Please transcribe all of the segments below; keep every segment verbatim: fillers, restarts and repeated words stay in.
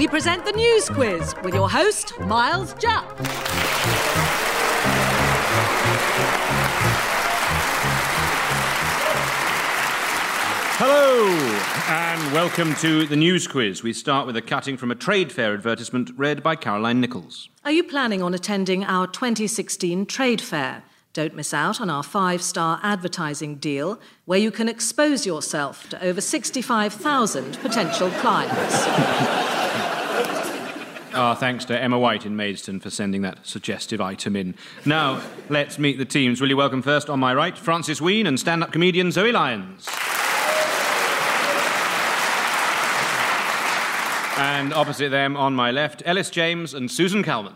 we present the News Quiz with your host, Miles Jupp. Hello, and welcome to the News Quiz. We start with a cutting from a trade fair advertisement read by Caroline Nichols. Are you planning on attending our twenty sixteen trade fair? Don't miss out on our five-star advertising deal, where you can expose yourself to over sixty-five thousand potential clients. Our thanks to Emma White in Maidstone for sending that suggestive item in. Now, let's meet the teams. Will you welcome first, on my right, Francis Wheen and stand-up comedian Zoe Lyons. And opposite them, on my left, Ellis James and Susan Calman.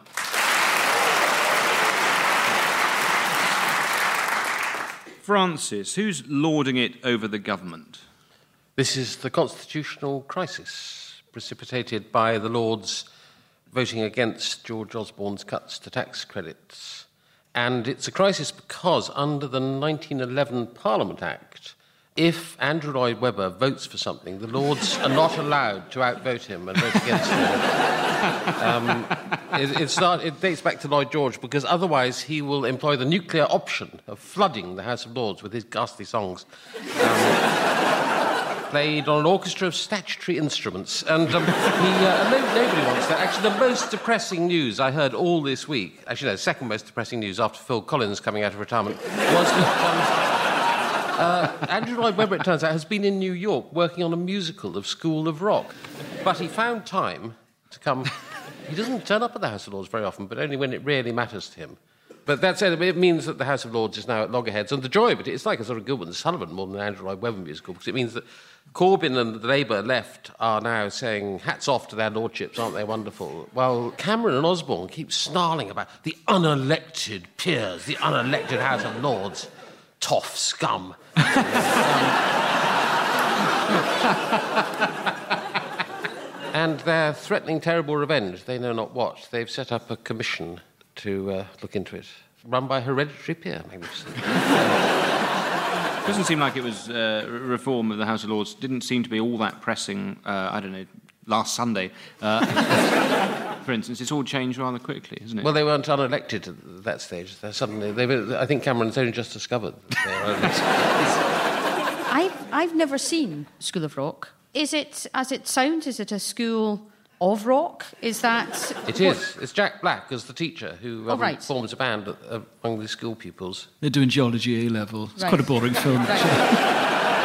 Francis, who's lording it over the government? This is the constitutional crisis precipitated by the Lords voting against George Osborne's cuts to tax credits. And it's a crisis because under the nineteen eleven Parliament Act, if Andrew Lloyd Webber votes for something, the Lords are not allowed to outvote him and vote against him. Um, it, it, start, it dates back to Lloyd George, because otherwise he will employ the nuclear option of flooding the House of Lords with his ghastly songs, um, played on an orchestra of statutory instruments. And um, he, uh, no, nobody wants that. Actually, the most depressing news I heard all this week, actually, no, the second most depressing news after Phil Collins coming out of retirement, was that... Um, Uh, Andrew Lloyd Webber, it turns out, has been in New York working on a musical of School of Rock. But he found time to come... He doesn't turn up at the House of Lords very often, but only when it really matters to him. But that said, it means that the House of Lords is now at loggerheads. And the joy of it, it's like a sort of Gilbert and Sullivan more than an Andrew Lloyd Webber musical, because it means that Corbyn and the Labour left are now saying, hats off to their lordships, aren't they wonderful? While Cameron and Osborne keep snarling about the unelected peers, the unelected House of Lords. Toff scum. um, and they're threatening terrible revenge. They know not what. They've set up a commission to uh, look into it, run by Hereditary Peer, magnificent. It doesn't seem like it was uh, reform of the House of Lords. Didn't seem to be all that pressing, uh, I don't know, last Sunday. Uh, for instance, it's all changed rather quickly, isn't it? Well, they weren't unelected at that stage. They're suddenly, they were, I think Cameron's only just discovered that they were unelected. I've, I've never seen School of Rock. Is it, as it sounds, is it a school of rock? Is that... It is. It's Jack Black as the teacher who um, oh, right. forms a band uh, among the school pupils. They're doing geology A-level. It's right. quite a boring film, right. actually.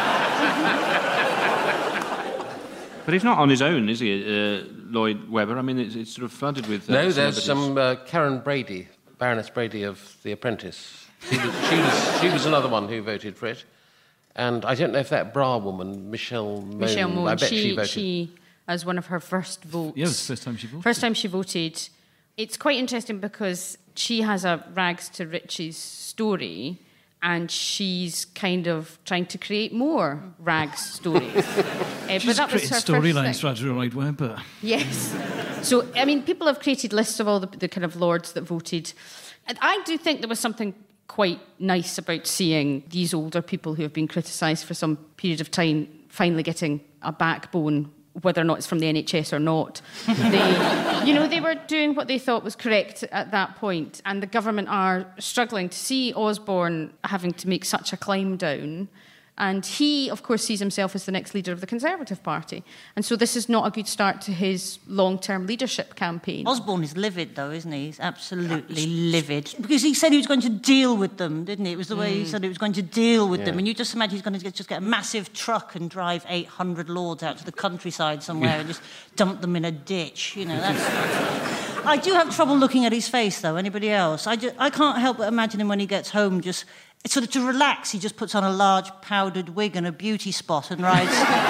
But he's not on his own, is he, uh, Lloyd Webber? I mean, it's, it's sort of flooded with... Uh, no, there's some uh, Karen Brady, Baroness Brady of The Apprentice. She was, she, was, she was another one who voted for it. And I don't know if that bra woman, Michelle Mone, Michelle Mone, I bet she, she voted. She, as one of her first votes... Yeah, it was the first time she voted. First time she voted. It's quite interesting because she has a rags to riches story, and she's kind of trying to create more rags stories. uh, She's but that was created her storylines for first thing. Andrew Lloyd Webber. Yes. So, I mean, people have created lists of all the, the kind of lords that voted. And I do think there was something quite nice about seeing these older people who have been criticised for some period of time finally getting a backbone, whether or not it's from the N H S or not. They, you know, they were doing what they thought was correct at that point, and the government are struggling to see Osborne having to make such a climb down. And he, of course, sees himself as the next leader of the Conservative Party. And so this is not a good start to his long-term leadership campaign. Osborne is livid, though, isn't he? He's absolutely livid. Because he said he was going to deal with them, didn't he? It was the way mm. he said he was going to deal with yeah. them. And you just imagine he's going to get, just get a massive truck and drive eight hundred lords out to the countryside somewhere yeah. and just dump them in a ditch. You know, that's... I do have trouble looking at his face, though. Anybody else? I, just, I can't help but imagine him when he gets home just... Sort of to relax, he just puts on a large powdered wig and a beauty spot and rides...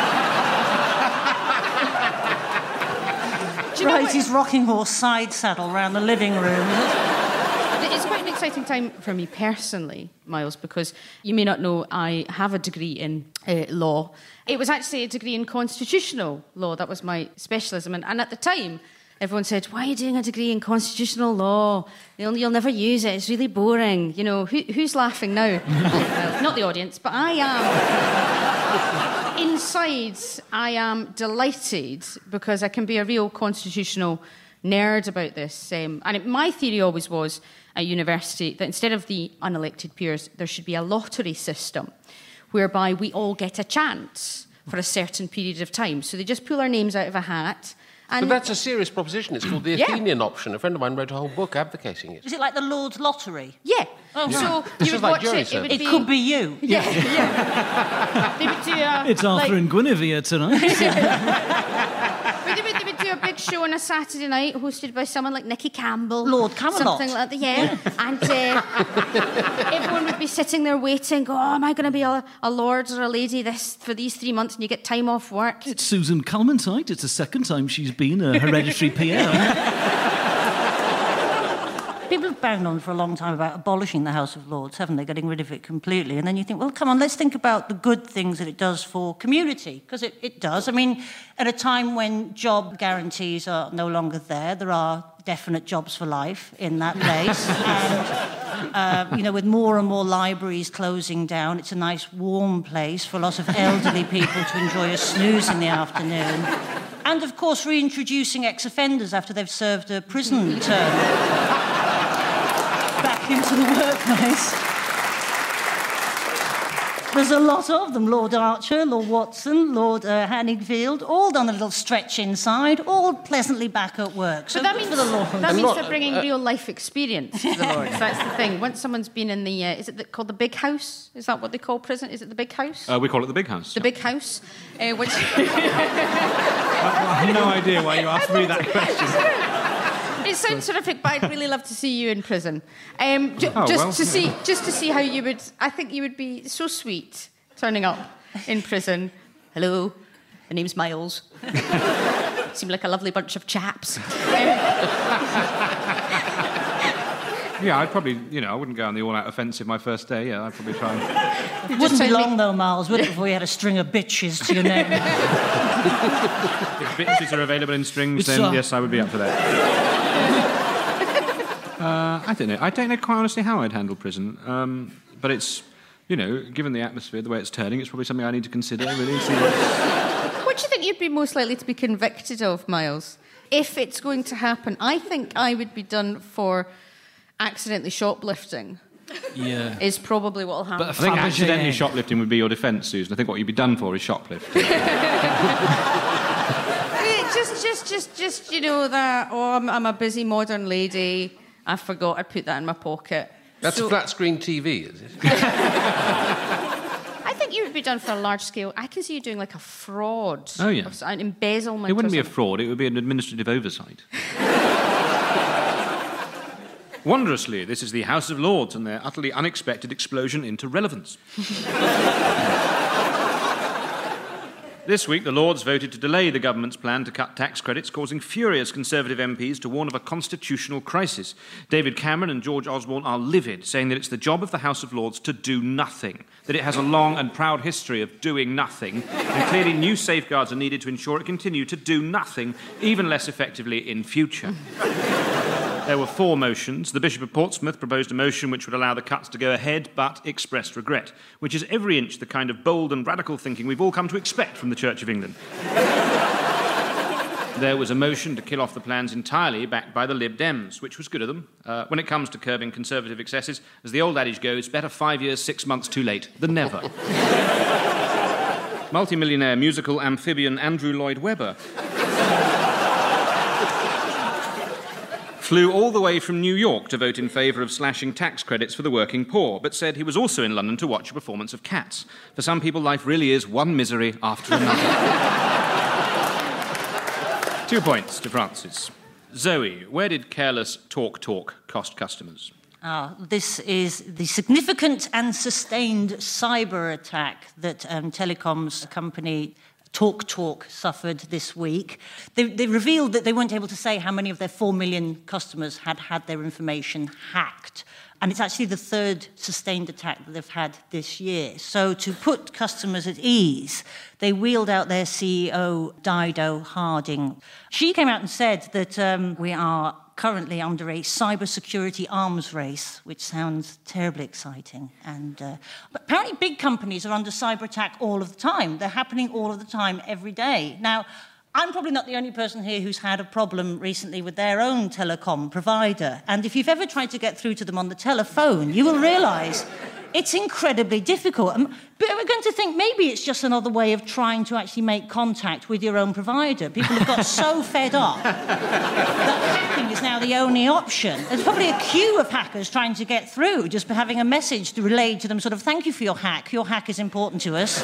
rides his rocking horse side saddle around the living room. It's quite an exciting time for me personally, Miles, because you may not know I have a degree in uh, law. It was actually a degree in constitutional law. That was my specialism. And, and at the time... everyone said, why are you doing a degree in constitutional law? You'll, you'll never use it. It's really boring. You know, who, who's laughing now? Well, not the audience, but I am. inside, I am delighted because I can be a real constitutional nerd about this. Um, and it, my theory always was at university that instead of the unelected peers, there should be a lottery system whereby we all get a chance for a certain period of time. So they just pull our names out of a hat. And but that's a serious proposition. It's called the Yeah. Athenian option. A friend of mine wrote a whole book advocating it. Is it like the Lord's Lottery? Yeah. Oh, so wow. This you is would like watch jury it. It, would It be, could be you. Yeah, yeah. They would do a, It's Arthur like, and Guinevere tonight. But they would, they would do a big show on a Saturday night hosted by someone like Nicky Campbell. Lord Camelot. Something like that, yeah. And uh, everyone would be sitting there waiting, go, oh, am I going to be a, a lord or a lady this for these three months and you get time off work? It's Susan Calmentite. It's the second time she's been a hereditary P M. People have banged on for a long time about abolishing the House of Lords, haven't they? Getting rid of it completely. And then you think, well, come on, let's think about the good things that it does for community, because it, it does. I mean, at a time when job guarantees are no longer there, there are definite jobs for life in that place. and, uh, you know, with more and more libraries closing down, it's a nice warm place for a lot of elderly people to enjoy a snooze in the afternoon. And, of course, reintroducing ex-offenders after they've served a prison term back into the workplace. There's a lot of them. Lord Archer, Lord Watson, Lord uh, Hanningfield, all done a little stretch inside, all pleasantly back at work. So But that good means, for the Lord. that means not- they're bringing real life experience to the Lords. That's the thing. Once someone's been in the, uh, is it the, called the Big House? Is that what they call prison? Is it the Big House? Uh, we call it the Big House. the Big House, uh, which I have no idea why you asked me that question. it sounds terrific, but I'd really love to see you in prison. Um, ju- Oh, just well, to yeah. see, just to see how you would. I think you would be so sweet turning up in prison. Hello, my name's Miles. Seem like a lovely bunch of chaps. Um, Yeah, I'd probably, you know, I wouldn't go on the all-out offensive my first day. Yeah, I'd probably try and... It wouldn't be totally- long, though, Miles, would it, before you had a string of bitches to your name? If bitches are available in strings, It's, then uh, yes, I would be up for that. uh, I don't know. I don't know quite honestly how I'd handle prison. Um, but it's, you know, given the atmosphere, the way it's turning, it's probably something I need to consider, really. See what's... What do you think you'd be most likely to be convicted of, Miles? If it's going to happen, I think I would be done for accidentally shoplifting. Yeah. Is probably what will happen. But I think Fabergé accidentally egg. shoplifting would be your defence, Susan. I think what you'd be done for is shoplifting. Eh, just, just, just, just, you know that. Oh, I'm, I'm a busy modern lady. I forgot I'd put that in my pocket. That's So- a flat screen T V, is it? I think you would be done for a large scale. I can see you doing like a fraud. Oh, yeah. Of, an embezzlement. It wouldn't or be a something. fraud, it would be an administrative oversight. Wondrously, this is the House of Lords and their utterly unexpected explosion into relevance. This week, the Lords voted to delay the government's plan to cut tax credits, causing furious Conservative M Ps to warn of a constitutional crisis. David Cameron and George Osborne are livid, saying that it's the job of the House of Lords to do nothing, that it has a long and proud history of doing nothing, and clearly new safeguards are needed to ensure it continue to do nothing, even less effectively in future. There were four motions. The Bishop of Portsmouth proposed a motion which would allow the cuts to go ahead, but expressed regret, which is every inch the kind of bold and radical thinking we've all come to expect from the Church of England. There was a motion to kill off the plans entirely, backed by the Lib Dems, which was good of them. Uh, when it comes to curbing Conservative excesses, as the old adage goes, better five years, six months too late than never. Multimillionaire musical amphibian Andrew Lloyd Webber flew all the way from New York to vote in favour of slashing tax credits for the working poor, but said he was also in London to watch a performance of Cats. For some people, life really is one misery after another. Two points to Francis. Zoe, where did careless talk talk cost customers? Ah, this is the significant and sustained cyber attack that um, telecoms company Talk Talk suffered this week. They, they revealed that they weren't able to say how many of their four million customers had had their information hacked. And it's actually the third sustained attack that they've had this year. So to put customers at ease, they wheeled out their C E O, Dido Harding. She came out and said that um, we are currently under a cybersecurity arms race, which sounds terribly exciting. And uh, but apparently big companies are under cyber attack all of the time. They're happening all of the time, every day. Now, I'm probably not the only person here who's had a problem recently with their own telecom provider. And if you've ever tried to get through to them on the telephone, you will realise it's incredibly difficult. Um, but we're going to think maybe it's just another way of trying to actually make contact with your own provider. People have got so fed up that hacking is now the only option. There's probably a queue of hackers trying to get through, just for having a message to relay to them, sort of, thank you for your hack. Your hack is important to us.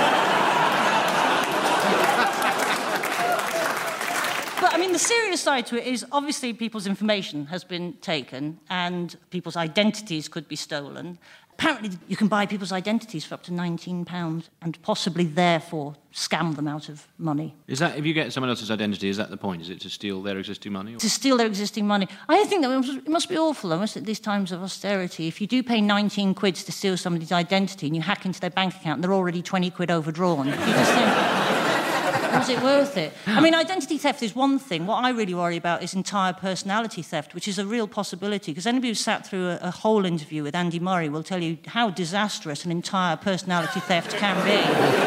But, I mean, the serious side to it is, obviously, people's information has been taken and people's identities could be stolen. Apparently, you can buy people's identities for up to nineteen pounds and possibly, therefore, scam them out of money. Is that, if you get someone else's identity, is that the point? Is it to steal their existing money? Or? To steal their existing money. I think that it must, it must be awful, almost at these times of austerity. If you do pay nineteen quids to steal somebody's identity and you hack into their bank account and they're already twenty quid overdrawn, you just think, was it worth it? I mean, identity theft is one thing. What I really worry about is entire personality theft, which is a real possibility, because anybody who's sat through a, a whole interview with Andy Murray will tell you how disastrous an entire personality theft can be.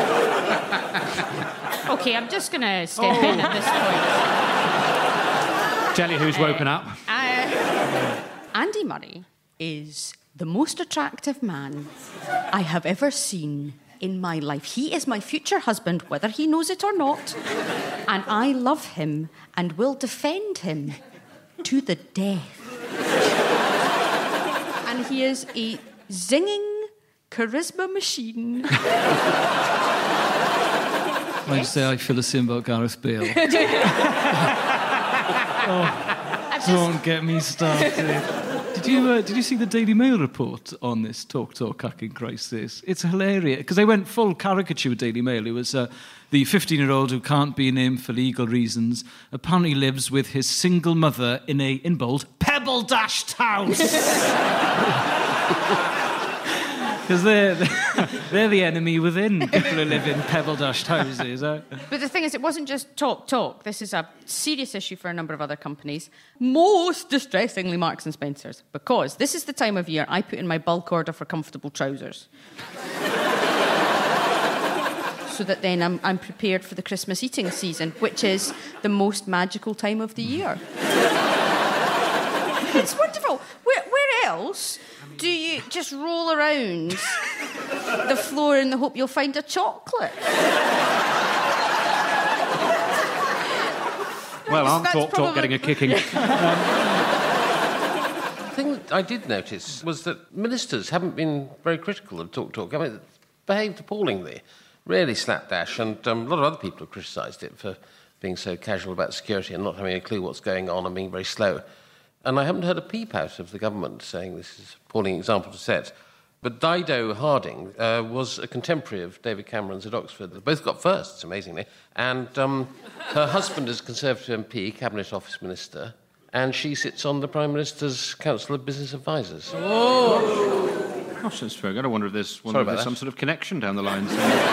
OK, I'm just going to step oh. in at this point. Tell you who's woken uh, up. Uh, Andy Murray is the most attractive man I have ever seen in my life. He is my future husband, whether he knows it or not. And I love him and will defend him to the death. And he is a zinging charisma machine. I just say I feel the same about Gareth Bale. Oh, just... Don't get me started. Did you uh, did you see the Daily Mail report on this Talk Talk hacking crisis? It's hilarious because they went full caricature with Daily Mail. It was uh, the fifteen-year-old who can't be named for legal reasons apparently lives with his single mother in a, in bold, pebble-dashed house. Because they're, they're the enemy within, people who live in pebble-dashed houses. Eh? But the thing is, it wasn't just Talk Talk. This is a serious issue for a number of other companies. Most distressingly, Marks and Spencer's. Because this is the time of year I put in my bulk order for comfortable trousers. So that then I'm, I'm prepared for the Christmas eating season, which is the most magical time of the year. It's wonderful. Where, where else do you just roll around the floor in the hope you'll find a chocolate? Well, aren't Talk Talk getting a kicking? The thing that I did notice was that ministers haven't been very critical of Talk Talk. I mean, it's behaved appallingly, really slapdash, and um, a lot of other people have criticised it for being so casual about security and not having a clue what's going on and being very slow. And I haven't heard a peep out of the government saying this is an appalling example to set. But Dido Harding uh, was a contemporary of David Cameron's at Oxford. They both got firsts, amazingly. And um, her husband is a Conservative M P, Cabinet Office Minister, and she sits on the Prime Minister's Council of Business Advisors. Oh! Gosh, that's very good. I wonder if there's, wonder if there's some sort of connection down the line.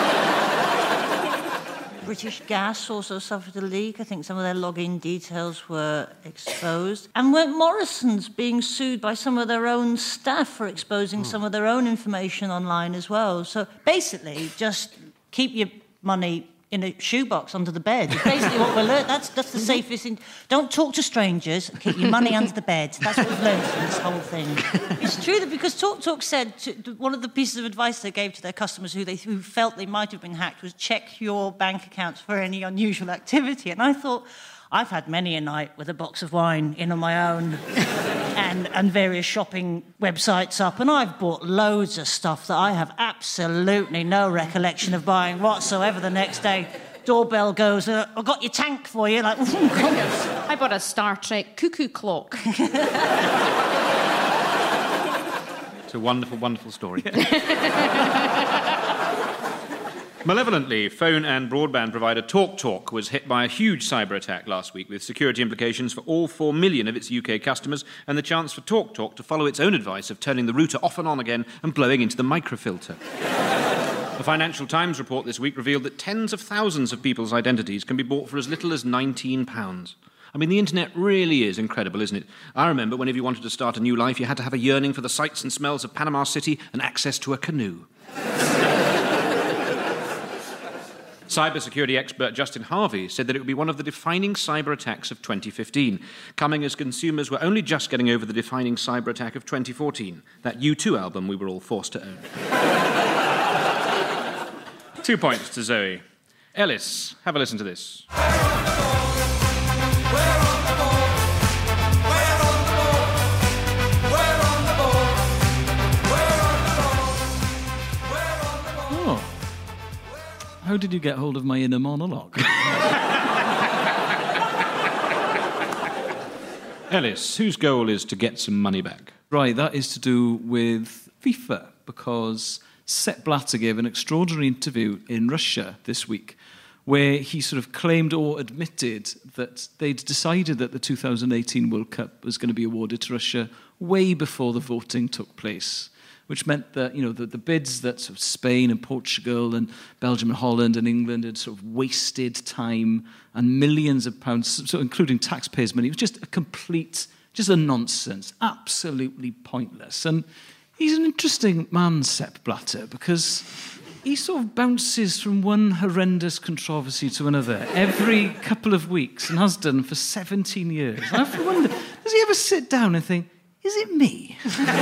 British Gas also suffered a leak. I think some of their login details were exposed. And weren't Morrison's being sued by some of their own staff for exposing mm. some of their own information online as well? So basically, just keep your money in a shoebox under the bed. It's basically what we learned. That's, that's the safest thing. Don't talk to strangers. Keep your money under the bed. That's what we've learned from this whole thing. It's true that because Talk Talk said to, one of the pieces of advice they gave to their customers who they who felt they might have been hacked was check your bank accounts for any unusual activity. And I thought, I've had many a night with a box of wine in on my own and, and various shopping websites up, and I've bought loads of stuff that I have absolutely no recollection of buying whatsoever the next day. Doorbell goes, uh, I've got your tank for you. Like, oh, I bought a Star Trek cuckoo clock. It's a wonderful, wonderful story. Malevolently, phone and broadband provider Talk Talk was hit by a huge cyber attack last week with security implications for all four million of its U K customers and the chance for Talk Talk to follow its own advice of turning the router off and on again and blowing into the microfilter. The Financial Times report this week revealed that tens of thousands of people's identities can be bought for as little as nineteen pounds. I mean, the internet really is incredible, isn't it? I remember whenever you wanted to start a new life, you had to have a yearning for the sights and smells of Panama City and access to a canoe. Cybersecurity expert Justin Harvey said that it would be one of the defining cyber attacks of twenty fifteen, coming as consumers were only just getting over the defining cyber attack of twenty fourteen, that U two album we were all forced to own. Two points to Zoe. Ellis, have a listen to this. How did you get hold of my inner monologue? Ellis, whose goal is to get some money back? Right, that is to do with FIFA, because Sepp Blatter gave an extraordinary interview in Russia this week where he sort of claimed or admitted that they'd decided that the two thousand eighteen World Cup was going to be awarded to Russia way before the voting took place, which meant that, you know, the, the bids that sort of Spain and Portugal and Belgium and Holland and England had sort of wasted time and millions of pounds, so including taxpayers' money. It was just a complete, just a nonsense, absolutely pointless. And he's an interesting man, Sepp Blatter, because he sort of bounces from one horrendous controversy to another every couple of weeks and has done for seventeen years. And I often wonder, does he ever sit down and think, is it me?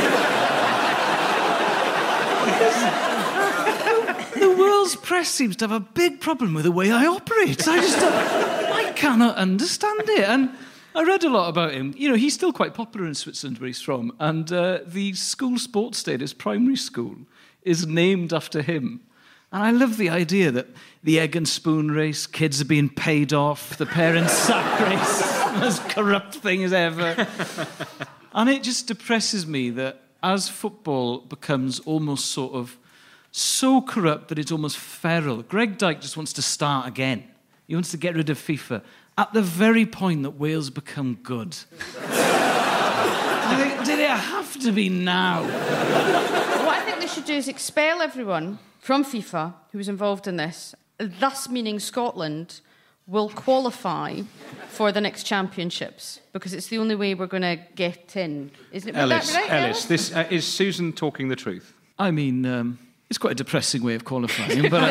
The world's press seems to have a big problem with the way I operate. I just don't, I cannot understand it. And I read a lot about him. You know, he's still quite popular in Switzerland, where he's from. And uh, the school sports day, his primary school, is named after him. And I love the idea that the egg and spoon race, kids are being paid off, the parents' sack race, as corrupt thing as ever. And it just depresses me that as football becomes almost sort of so corrupt that it's almost feral, Greg Dyke just wants to start again. He wants to get rid of FIFA at the very point that Wales become good. I think, did it have to be now? What I think they should do is expel everyone from FIFA who was involved in this, thus meaning Scotland will qualify for the next championships, because it's the only way we're going to get in. Isn't it? Ellis, right, Ellis, this, uh, is Susan talking the truth? I mean, um, it's quite a depressing way of qualifying, but...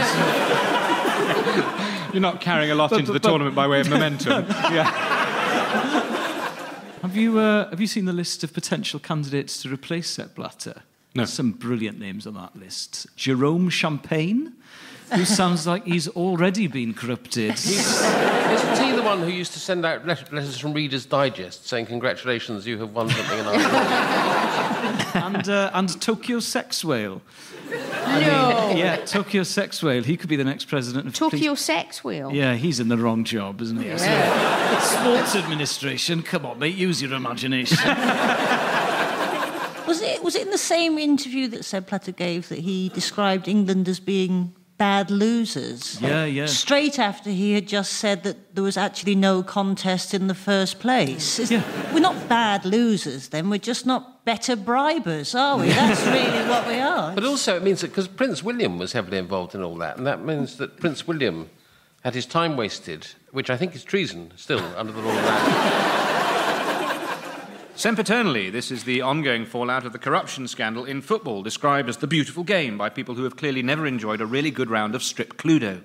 I, You're not carrying a lot but, into but, the but, tournament by way of momentum. Yeah. Have you, uh, have you seen the list of potential candidates to replace Sepp Blatter? No. Some brilliant names on that list. Jerome Champagne, who sounds like he's already been corrupted. Isn't he the one who used to send out letters from Reader's Digest saying, congratulations, you have won something in our and, uh, and Tokyo Sex Whale. No. I mean, yeah, Tokyo Sex Whale. He could be the next president of... Tokyo Please. Sex Whale? Yeah, he's in the wrong job, isn't he? Yeah. So, sports administration, come on, mate, use your imagination. Was it, was it in the same interview that Sepp Blatter gave that he described England as being bad losers? Yeah, yeah. Straight after he had just said that there was actually no contest in the first place. It's, Yeah. We're not bad losers, then. We're just not better bribers, are we? That's really what we are. But also it means that, because Prince William was heavily involved in all that, and that means that Prince William had his time wasted, which I think is treason still under the law of land. Sempiternally, this is the ongoing fallout of the corruption scandal in football, described as the beautiful game by people who have clearly never enjoyed a really good round of strip Cluedo.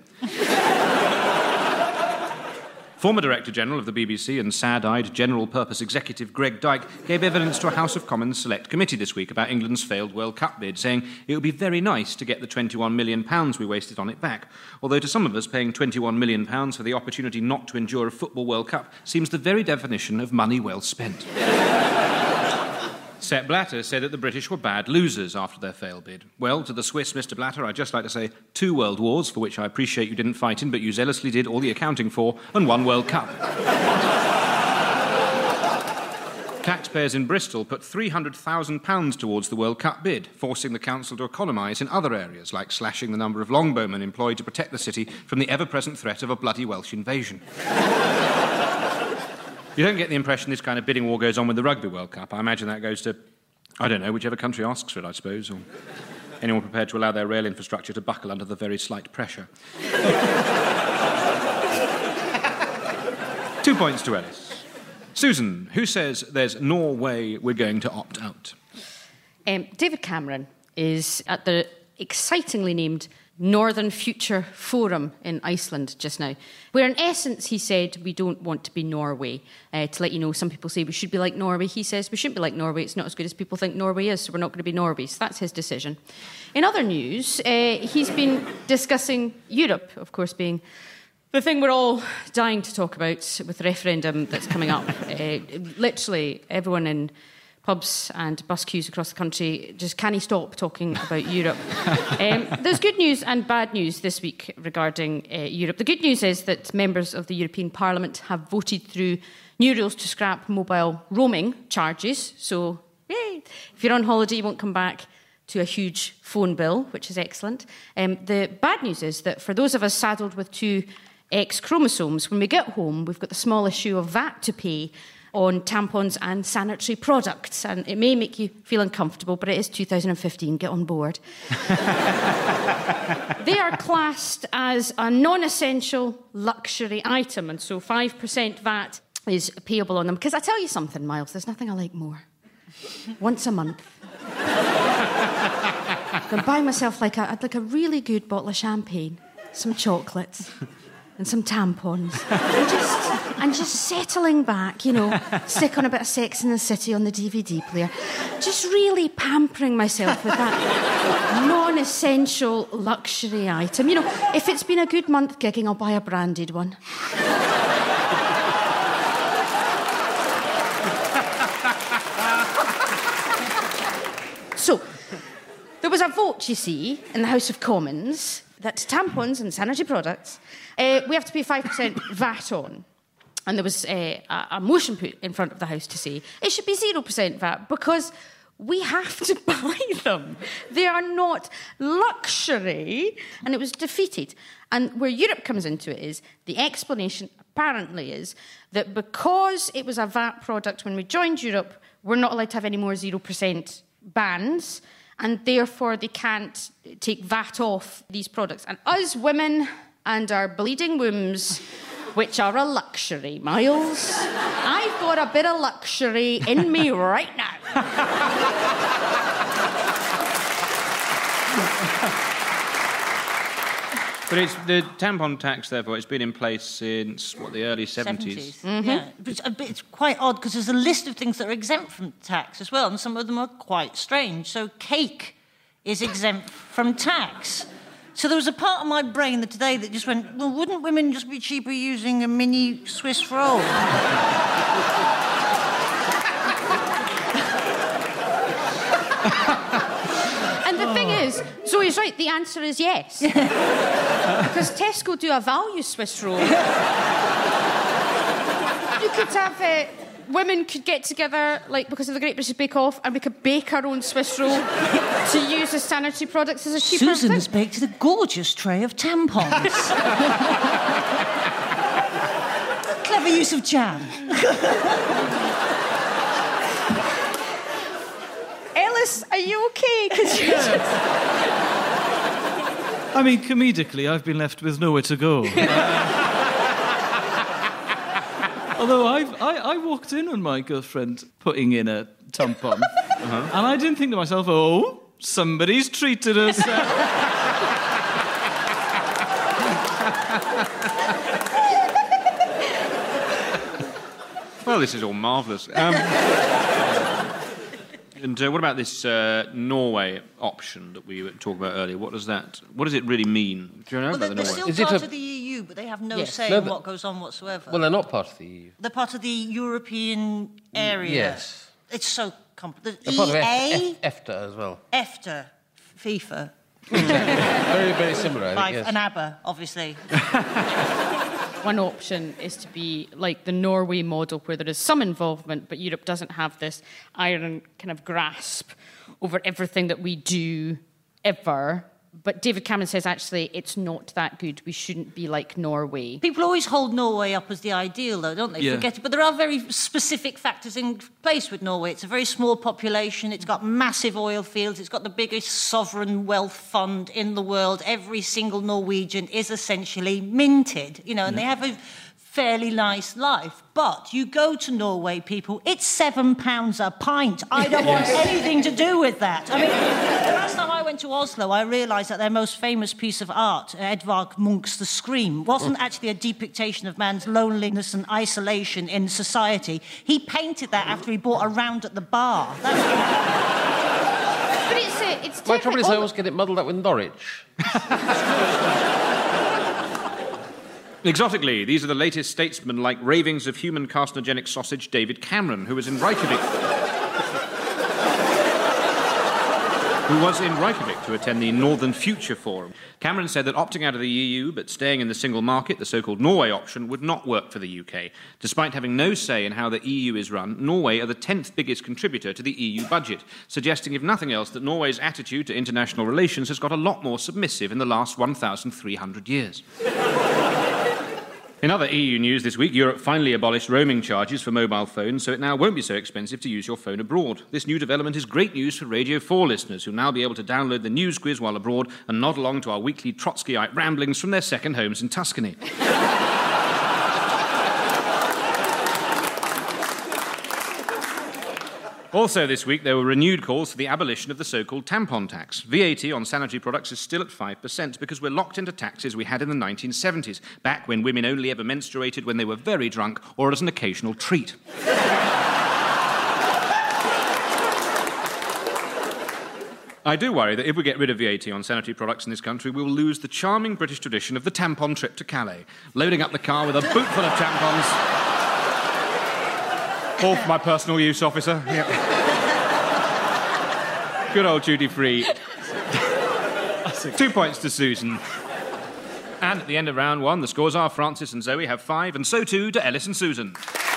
Former Director General of the B B C and sad-eyed general-purpose executive Greg Dyke gave evidence to a House of Commons Select Committee this week about England's failed World Cup bid, saying it would be very nice to get the twenty-one million pounds we wasted on it back. Although to some of us, paying twenty-one million pounds for the opportunity not to endure a Football World Cup seems the very definition of money well spent. Sepp Blatter said that the British were bad losers after their failed bid. Well, to the Swiss Mister Blatter, I'd just like to say two world wars, for which I appreciate you didn't fight in, but you zealously did all the accounting for, and one World Cup. Taxpayers in Bristol put three hundred thousand pounds towards the World Cup bid, forcing the council to economise in other areas, like slashing the number of longbowmen employed to protect the city from the ever-present threat of a bloody Welsh invasion. You don't get the impression this kind of bidding war goes on with the Rugby World Cup. I imagine that goes to, I don't know, whichever country asks for it, I suppose, or anyone prepared to allow their rail infrastructure to buckle under the very slight pressure. Two points to Ellis. Susan, who says there's no way we're going to opt out? Um, David Cameron is at the excitingly named Northern Future Forum in Iceland just now, where in essence he said we don't want to be Norway. Uh, to let you know, some people say we should be like Norway. He says we shouldn't be like Norway. It's not as good as people think Norway is, so we're not going to be Norway. So that's his decision. In other news, uh, he's been discussing Europe, of course, being the thing we're all dying to talk about with the referendum that's coming up. uh, literally everyone in pubs and bus queues across the country just can't stop talking about Europe. Um, there's good news and bad news this week regarding uh, Europe. The good news is that members of the European Parliament have voted through new rules to scrap mobile roaming charges. So, yay! If you're on holiday, you won't come back to a huge phone bill, which is excellent. Um, the bad news is that for those of us saddled with two X chromosomes, when we get home, we've got the small issue of V A T to pay on tampons and sanitary products. And it may make you feel uncomfortable, but it is two thousand fifteen. Get on board. They are classed as a non-essential luxury item, and so five percent V A T is payable on them. Because I tell you something, Miles, there's nothing I like more. Once a month, I can buy myself like a, like a really good bottle of champagne, some chocolates, and some tampons, and just, and just settling back, you know, stick on a bit of Sex and the City on the D V D player, just really pampering myself with that non-essential luxury item. You know, if it's been a good month gigging, I'll buy a branded one. So, there was a vote, you see, in the House of Commons that tampons and sanitary products uh, we have to pay five percent V A T on. And there was uh, a, a motion put in front of the House to say it should be zero percent V A T because we have to buy them. They are not luxury. And it was defeated. And where Europe comes into it is the explanation apparently is that because it was a V A T product when we joined Europe, we're not allowed to have any more zero percent bans, and therefore they can't take V A T off these products. And us women and our bleeding wombs, which are a luxury, Miles, I've got a bit of luxury in me right now. But it's the tampon tax, therefore, it's been in place since, what, the early seventies? Mm-hmm. Yeah, but it's, a bit, it's quite odd because there's a list of things that are exempt from tax as well, and some of them are quite strange. So cake is exempt from tax. So there was a part of my brain that today that just went, well, wouldn't women just be cheaper using a mini Swiss roll? And the thing is, Zoe's right, the answer is yes. Because Tesco do a value Swiss roll. You could have... Uh, women could get together, like, because of the Great British Bake Off, and we could bake our own Swiss roll to use as sanitary products as a cheaper Susan has baked a gorgeous tray of tampons. Clever use of jam. Ellis, are you okay? 'Cause you're just... I mean, comedically, I've been left with nowhere to go. Although I've, I, I walked in on my girlfriend putting in a tampon, uh-huh. and I didn't think to myself, oh, somebody's treated us. Well, this is all marvellous. Um, and uh, what about this uh, Norway option that we were talking about earlier? What does that? What does it really mean? Do you know well, about they're, the they're Norway? still Is it part a- of the E U, but they have no Yes. say No, in but- what goes on whatsoever. Well, they're not part of the E U. They're part of the European area. Yes. It's so complicated. They're The part of E F- A, F- EFTA as well. EFTA, FIFA, Very, very similar, I think, Five, yes. and ABBA, obviously. One option is to be like the Norway model, where there is some involvement, but Europe doesn't have this iron kind of grasp over everything that we do ever. But David Cameron says, actually, it's not that good. We shouldn't be like Norway. People always hold Norway up as the ideal, though, don't they? Yeah. Forget it. But there are very specific factors in place with Norway. It's a very small population. It's got massive oil fields. It's got the biggest sovereign wealth fund in the world. Every single Norwegian is essentially minted, you know, and yeah. they have a fairly nice life. But you go to Norway, people, it's seven pounds a pint. I don't want anything to do with that. I mean, the last time I went to Oslo, I realised that their most famous piece of art, Edvard Munch's The Scream, wasn't actually a depiction of man's loneliness and isolation in society. He painted that after he bought a round at the bar. That's... But it's, uh, it's My trouble is I always get it muddled up with Norwich. Exotically, these are the latest statesman-like ravings of human carcinogenic sausage David Cameron, who was in Reykjavik... who was in Reykjavik to attend the Northern Future Forum. Cameron said that opting out of the E U but staying in the single market, the so-called Norway option, would not work for the U K. Despite having no say in how the E U is run, Norway are the tenth biggest contributor to the E U budget, suggesting, if nothing else, that Norway's attitude to international relations has got a lot more submissive in the last one thousand three hundred years. In other E U news this week, Europe finally abolished roaming charges for mobile phones, so it now won't be so expensive to use your phone abroad. This new development is great news for Radio four listeners, who'll now be able to download the news quiz while abroad and nod along to our weekly Trotskyite ramblings from their second homes in Tuscany. Also this week, there were renewed calls for the abolition of the so-called tampon tax. V A T on sanitary products is still at five percent because we're locked into taxes we had in the nineteen seventies, back when women only ever menstruated when they were very drunk or as an occasional treat. I do worry that if we get rid of V A T on sanitary products in this country, we will lose the charming British tradition of the tampon trip to Calais, loading up the car with a boot full of tampons... All for my personal use, officer. Yep. Good old duty-free. Two points to Susan. And at the end of round one, the scores are Francis and Zoe have five, and so too to Ellis and Susan.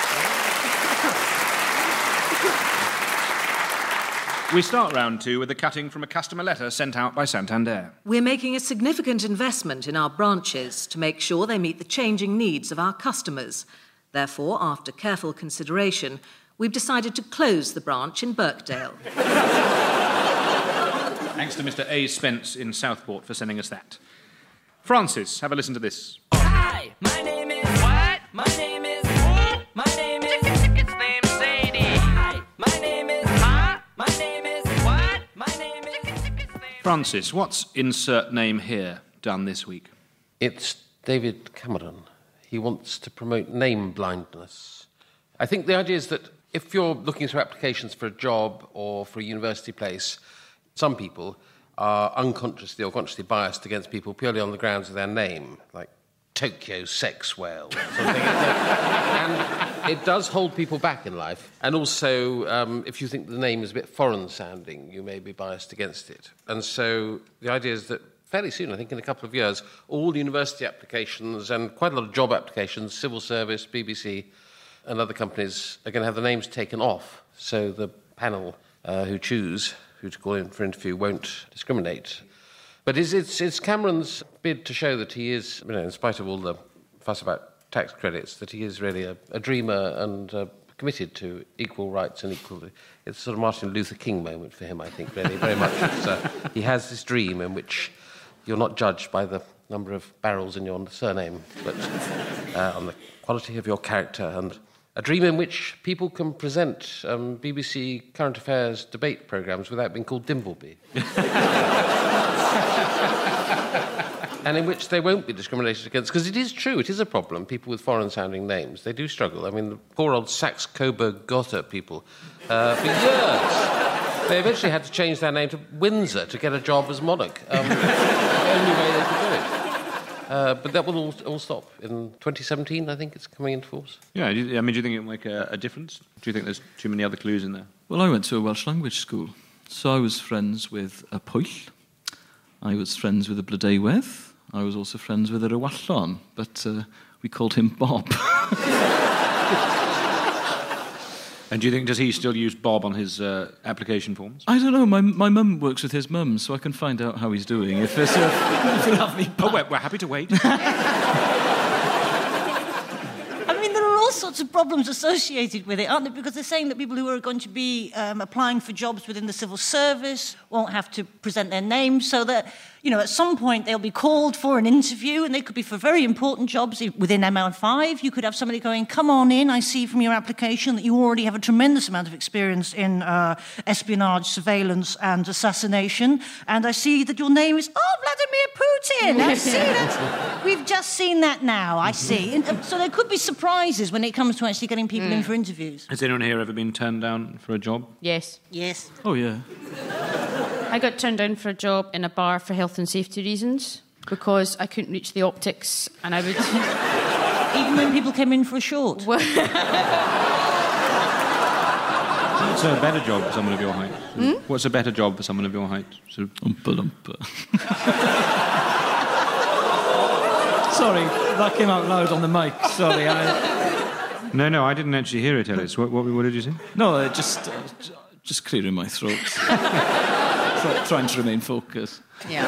We start round two with a cutting from a customer letter sent out by Santander. We're making a significant investment in our branches to make sure they meet the changing needs of our customers. Therefore, after careful consideration, we've decided to close the branch in Birkdale. Thanks to Mister A. Spence in Southport for sending us that. Francis, have a listen to this. Hi, my name is... What? My name is... What? My name is... It's named Sadie. Hi, my name is... Huh? My name is... What? My name is... Francis, what's insert name here done this week? It's David Cameron. He wants to promote name blindness. I think the idea is that if you're looking through applications for a job or for a university place, some people are unconsciously or consciously biased against people purely on the grounds of their name, like Tokyo Sex Whale or something. And it does hold people back in life. And also, um, if you think the name is a bit foreign-sounding, you may be biased against it. And so the idea is that fairly soon, I think in a couple of years, all university applications and quite a lot of job applications, civil service, B B C and other companies are going to have the names taken off, so the panel uh, who choose who to call in for interview won't discriminate. But it's, it's, it's Cameron's bid to show that he is, you know, in spite of all the fuss about tax credits, that he is really a, a dreamer and uh, committed to equal rights and equal... It's sort of Martin Luther King moment for him, I think, really, very much. It's, uh, he has this dream in which... You're not judged by the number of barrels in your surname, but uh, on the quality of your character, and a dream in which people can present um, B B C current affairs debate programmes without being called Dimbleby. And in which they won't be discriminated against, because it is true, it is a problem, people with foreign-sounding names, they do struggle. I mean, the poor old Saxe-Coburg-Gotha people, uh, for years, they eventually had to change their name to Windsor to get a job as monarch. Um, the only way they could do it. Uh, but that will all, all stop. In twenty seventeen, I think it's coming into force. Yeah, do you, I mean, do you think it will make a, a difference? Do you think there's too many other clues in there? Well, I went to a Welsh language school, so I was friends with a Pwyll, I was friends with a Blodeuwedd, I was also friends with a Rewallon, but uh, we called him Bob. And do you think, does he still use Bob on his uh, application forms? I don't know. My my mum works with his mum, so I can find out how he's doing. If there's a, if you have me oh, we're, we're happy to wait. I mean, there are all sorts of problems associated with it, aren't there? Because they're saying that people who are going to be um, applying for jobs within the civil service won't have to present their names, so that You know, at some point they'll be called for an interview, and they could be for very important jobs within M I five. You could have somebody going, come on in, I see from your application that you already have a tremendous amount of experience in uh, espionage, surveillance and assassination, and I see that your name is, oh, Vladimir Putin. I see that. We've just seen that now, I see. And, uh, so there could be surprises when it comes to actually getting people mm. in for interviews. Has anyone here ever been turned down for a job? Yes. Yes. Oh, yeah. I got turned down for a job in a bar for health and safety reasons because I couldn't reach the optics, and I would... Even when people came in for a short? What's a better job for someone of your height? Hmm? What's a better job for someone of your height? So... Oompa loompa. Sorry, that came out loud on the mic. Sorry, I... No, no, I didn't actually hear it, Ellis. What, what, what did you say? No, uh, just, uh, just clearing my throat. Try, trying to remain focused. Yeah.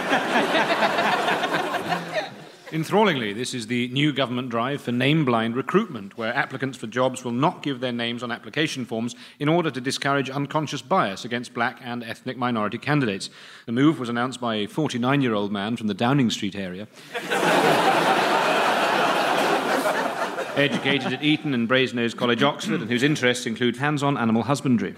Enthrallingly, this is the new government drive for name-blind recruitment, where applicants for jobs will not give their names on application forms in order to discourage unconscious bias against black and ethnic minority candidates. The move was announced by a forty-nine-year-old man from the Downing Street area. Educated at Eton and Brasenose College, Oxford, and whose interests include hands-on animal husbandry.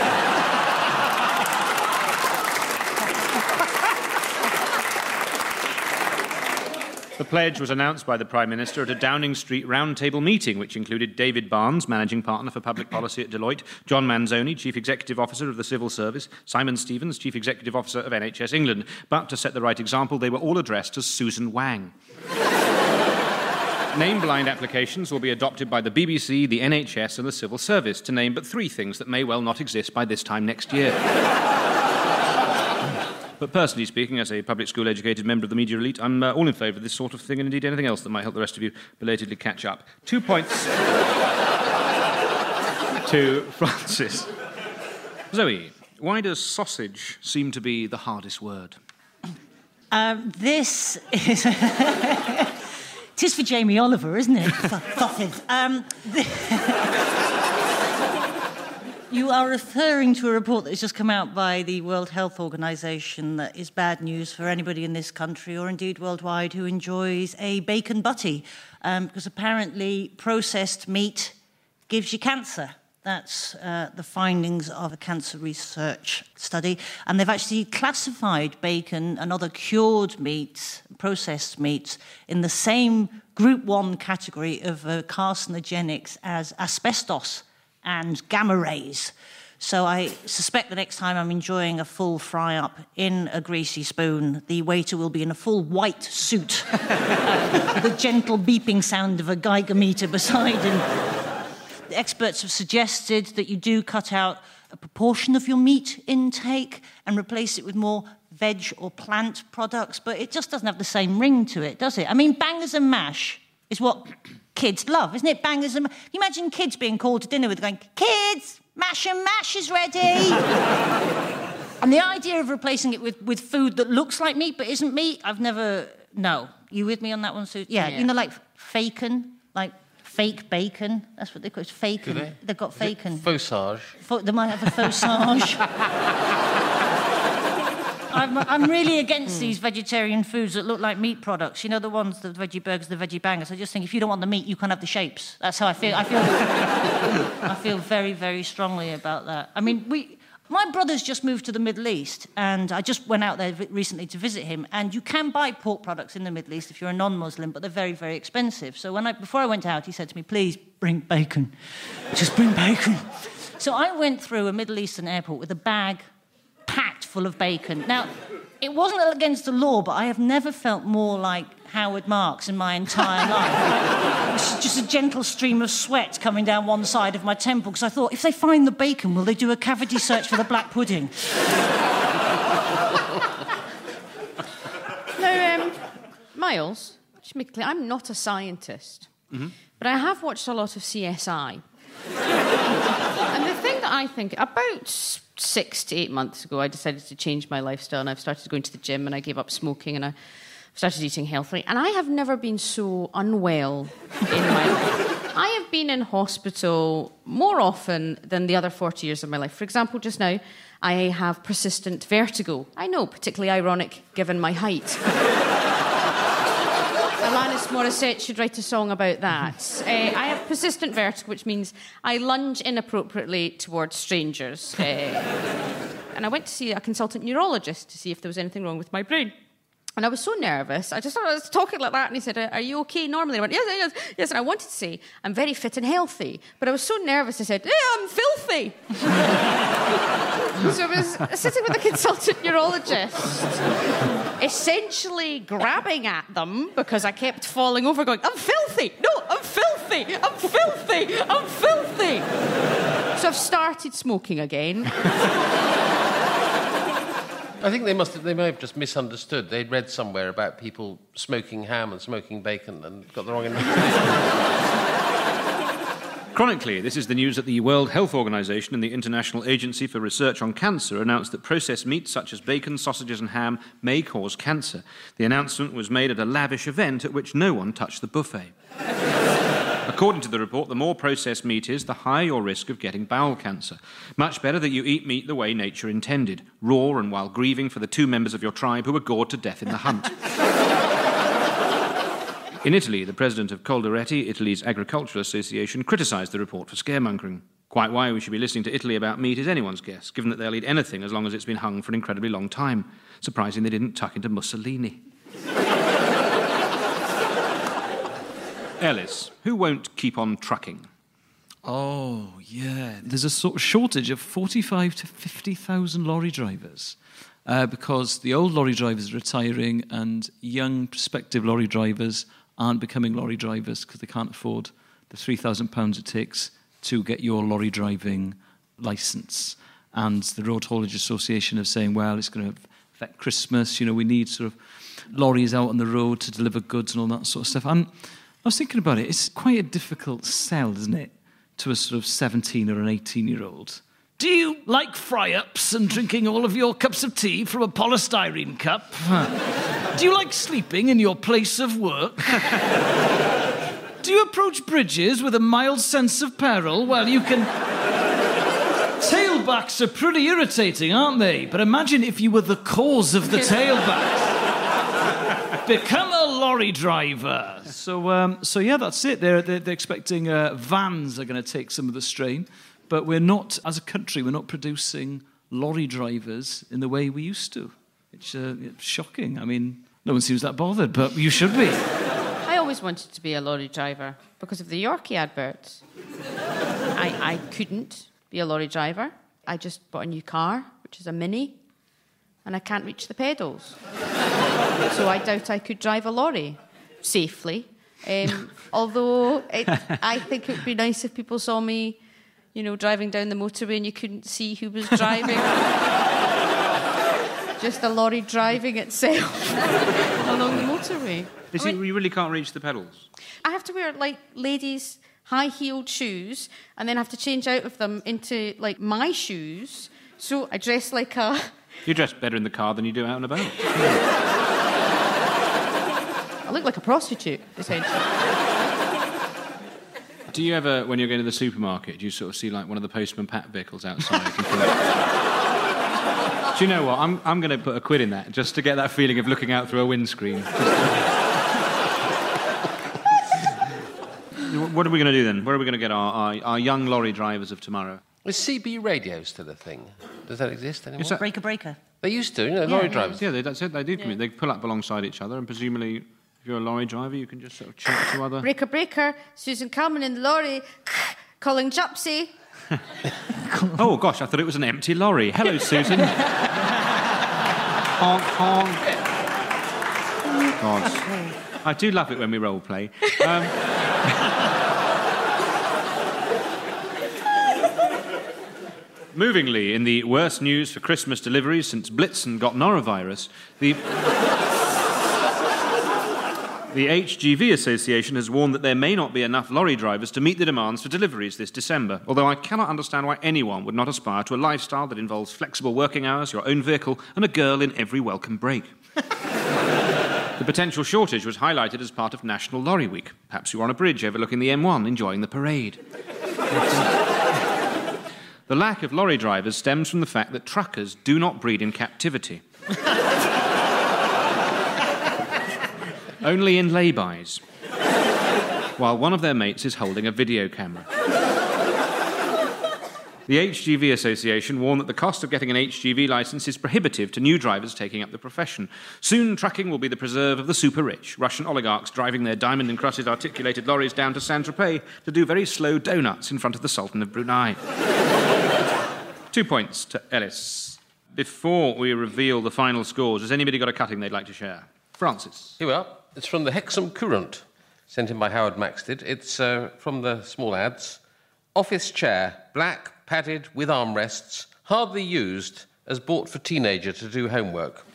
The pledge was announced by the Prime Minister at a Downing Street roundtable meeting, which included David Barnes, Managing Partner for Public Policy at Deloitte, John Manzoni, Chief Executive Officer of the Civil Service, Simon Stevens, Chief Executive Officer of N H S England. But to set the right example, they were all addressed as Susan Wang. Name-blind applications will be adopted by the B B C, the N H S and the Civil Service, to name but three things that may well not exist by this time next year. But personally speaking, as a public school-educated member of the media elite, I'm uh, all in favour of this sort of thing, and indeed anything else that might help the rest of you belatedly catch up. Two points to Francis. Zoe, why does sausage seem to be the hardest word? Um, this is... It is for Jamie Oliver, isn't it? Sausage. Um, You are referring to a report that has just come out by the World Health Organization that is bad news for anybody in this country or indeed worldwide who enjoys a bacon butty, um, because apparently processed meat gives you cancer. That's uh, the findings of a cancer research study. And they've actually classified bacon and other cured meats, processed meats, in the same group one category of uh, carcinogenics as asbestos and gamma rays. So I suspect the next time I'm enjoying a full fry-up in a greasy spoon, the waiter will be in a full white suit with a gentle beeping sound of a Geiger meter beside him. The experts have suggested that you do cut out a proportion of your meat intake and replace it with more veg or plant products, but it just doesn't have the same ring to it, does it? I mean, bangers and mash is what kids love, isn't it? Bangers and mash. Can you imagine kids being called to dinner with going, kids, mash and mash is ready. And the idea of replacing it with, with food that looks like meat but isn't meat, I've never... No. You with me on that one, Sue? Yeah, yeah. You know, like faken, like fake bacon. That's what they call it, faken. Do they? They've got faken. Faussage. Fo- they might have a faussage. I'm, I'm really against these vegetarian foods that look like meat products. You know, the ones, the veggie burgers, the veggie bangers. I just think if you don't want the meat, you can have the shapes. That's how I feel. I feel, I feel very, very strongly about that. I mean, we... My brother's just moved to the Middle East, and I just went out there recently to visit him, and you can buy pork products in the Middle East if you're a non-Muslim, but they're very, very expensive. So when I, before I went out, he said to me, please, bring bacon. Just bring bacon. So I went through a Middle Eastern airport with a bag packed full of bacon. Now, it wasn't against the law, but I have never felt more like Howard Marks in my entire life. It was just a gentle stream of sweat coming down one side of my temple, because I thought, if they find the bacon, will they do a cavity search for the black pudding? Now, um, Miles, just make it clear, I'm not a scientist, mm-hmm. but I have watched a lot of C S I. And the thing that I think, about six to eight months ago, I decided to change my lifestyle, and I've started going to the gym, and I gave up smoking, and I started eating healthily, and I have never been so unwell in my life. I have been in hospital more often than the other forty years of my life. For example, just now, I have persistent vertigo. I know, particularly ironic given my height. Alanis Morissette should write a song about that. Uh, I have persistent vertigo, which means I lunge inappropriately towards strangers. Uh, and I went to see a consultant neurologist to see if there was anything wrong with my brain. And I was so nervous. I just I was talking like that, and he said, "Are you okay normally?" I went, "Yes, yes, yes." And I wanted to say, "I'm very fit and healthy," but I was so nervous. I said, "Yeah, I'm filthy." So I was sitting with a consultant neurologist, essentially grabbing at them because I kept falling over, going, "I'm filthy! No, I'm filthy! I'm filthy! I'm filthy!" So I've started smoking again. I think they must have, they may have just misunderstood. They'd read somewhere about people smoking ham and smoking bacon and got the wrong information. Chronically, this is the news that the World Health Organization and the International Agency for Research on Cancer announced that processed meats such as bacon, sausages and ham may cause cancer. The announcement was made at a lavish event at which no one touched the buffet. According to the report, the more processed meat is, the higher your risk of getting bowel cancer. Much better that you eat meat the way nature intended, raw and while grieving for the two members of your tribe who were gored to death in the hunt. In Italy, the president of Coldiretti, Italy's agricultural association, criticised the report for scaremongering. Quite why we should be listening to Italy about meat is anyone's guess, given that they'll eat anything as long as it's been hung for an incredibly long time. Surprising they didn't tuck into Mussolini. Ellis, who won't keep on trucking? Oh, yeah. There's a sort of shortage of forty-five to fifty thousand lorry drivers uh, because the old lorry drivers are retiring and young prospective lorry drivers aren't becoming lorry drivers because they can't afford the three thousand pounds it takes to get your lorry driving licence. And the Road Haulage Association are saying, well, it's going to affect Christmas. You know, we need sort of lorries out on the road to deliver goods and all that sort of stuff. And I was thinking about it. It's quite a difficult sell, isn't it, to a sort of seventeen or an eighteen-year-old. Do you like fry-ups and drinking all of your cups of tea from a polystyrene cup? Do you like sleeping in your place of work? Do you approach bridges with a mild sense of peril? Well, you can... Tailbacks are pretty irritating, aren't they? But imagine if you were the cause of the tailback. Become a lorry driver. So, um, so yeah, that's it. They're, they're, they're expecting uh, vans are going to take some of the strain, but we're not, as a country, we're not producing lorry drivers in the way we used to. It's, uh, it's shocking. I mean, no one seems that bothered, but you should be. I always wanted to be a lorry driver because of the Yorkie adverts. I, I couldn't be a lorry driver. I just bought a new car, which is a Mini, and I can't reach the pedals. So I doubt I could drive a lorry safely. Um, although it, I think it would be nice if people saw me, you know, driving down the motorway and you couldn't see who was driving. Just a lorry driving itself along the motorway. Is I it, mean, you really can't reach the pedals? I have to wear, like, ladies' high-heeled shoes and then have to change out of them into, like, my shoes. So I dress like a... You dress better in the car than you do out and about. I look like a prostitute, essentially. Do you ever, when you're going to the supermarket, do you sort of see, like, one of the Postman Pat vehicles outside? And think, do you know what? I'm, I'm going to put a quid in that, just to get that feeling of looking out through a windscreen. What are we going to do then? Where are we going to get our, our, our young lorry drivers of tomorrow? Is C B radio still a thing? Does that exist anymore? Is that- Breaker, breaker. They used to, you know, lorry yeah. drivers. Yeah, they, that's it. They do commute. They pull up alongside each other, and presumably, if you're a lorry driver, you can just sort of chat to other... Breaker, breaker, Susan Calman in the lorry, calling Gypsy. Oh, gosh, I thought it was an empty lorry. Hello, Susan. Honk, honk. God. I do love it when we role play. Um, movingly, in the worst news for Christmas deliveries since Blitzen got norovirus, the... The H G V Association has warned that there may not be enough lorry drivers to meet the demands for deliveries this December, although I cannot understand why anyone would not aspire to a lifestyle that involves flexible working hours, your own vehicle, and a girl in every welcome break. The potential shortage was highlighted as part of National Lorry Week. Perhaps you were on a bridge overlooking the M one enjoying the parade. The lack of lorry drivers stems from the fact that truckers do not breed in captivity. Only in lay-bys, while one of their mates is holding a video camera. The H G V Association warned that the cost of getting an H G V licence is prohibitive to new drivers taking up the profession. Soon, trucking will be the preserve of the super-rich, Russian oligarchs driving their diamond-encrusted articulated lorries down to Saint-Tropez to do very slow donuts in front of the Sultan of Brunei. Two points to Ellis. Before we reveal the final scores, has anybody got a cutting they'd like to share? Francis. Here we are. It's from the Hexham Courant, sent in by Howard Maxted. It's uh, from the small ads. Office chair, black, padded, with armrests, hardly used, as bought for teenager to do homework.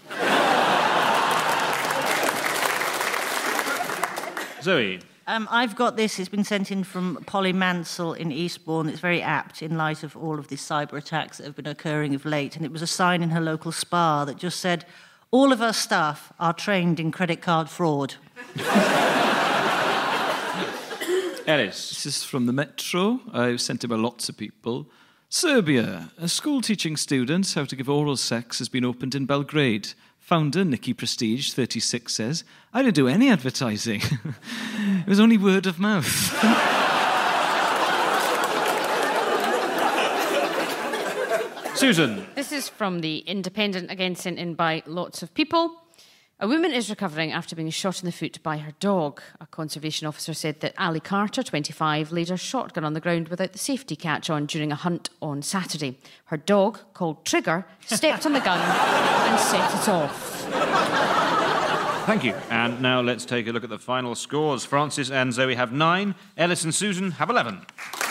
Zoe. Um, I've got this. It's been sent in from Polly Mansell in Eastbourne. It's very apt in light of all of these cyber attacks that have been occurring of late. And it was a sign in her local spa that just said, all of our staff are trained in credit card fraud. Ellis. This is from the Metro. I've sent it by lots of people. Serbia. A school teaching students how to give oral sex has been opened in Belgrade. Founder Nikki Prestige, thirty-six, says, I didn't do any advertising. It was only word of mouth. Susan. This is from The Independent, again sent in by lots of people. A woman is recovering after being shot in the foot by her dog. A conservation officer said that Ali Carter, twenty-five, laid her shotgun on the ground without the safety catch on during a hunt on Saturday. Her dog, called Trigger, stepped on the gun and set it off. Thank you. And now let's take a look at the final scores. Francis and Zoe have nine. Ellis and Susan have eleven.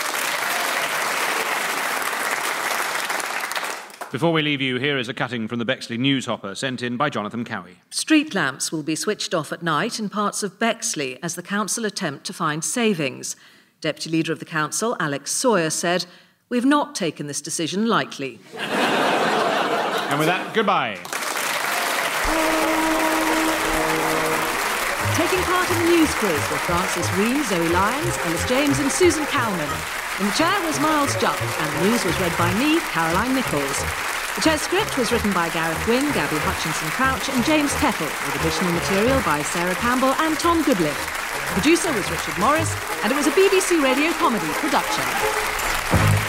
Before we leave you, here is a cutting from the Bexley News Hopper sent in by Jonathan Cowie. Street lamps will be switched off at night in parts of Bexley as the council attempt to find savings. Deputy Leader of the council, Alex Sawyer, said, "We've not taken this decision lightly." And with that, goodbye. Taking part in the news quiz were Francis Ween, Zoe Lyons, Ellis James and Susan Cowman. In the chair was Miles Jupp, and the news was read by me, Caroline Nichols. The chair's script was written by Gareth Wynne, Gabby Hutchinson-Crouch and James Tettle, with additional material by Sarah Campbell and Tom Goodliff. The producer was Richard Morris, and it was a B B C Radio comedy production.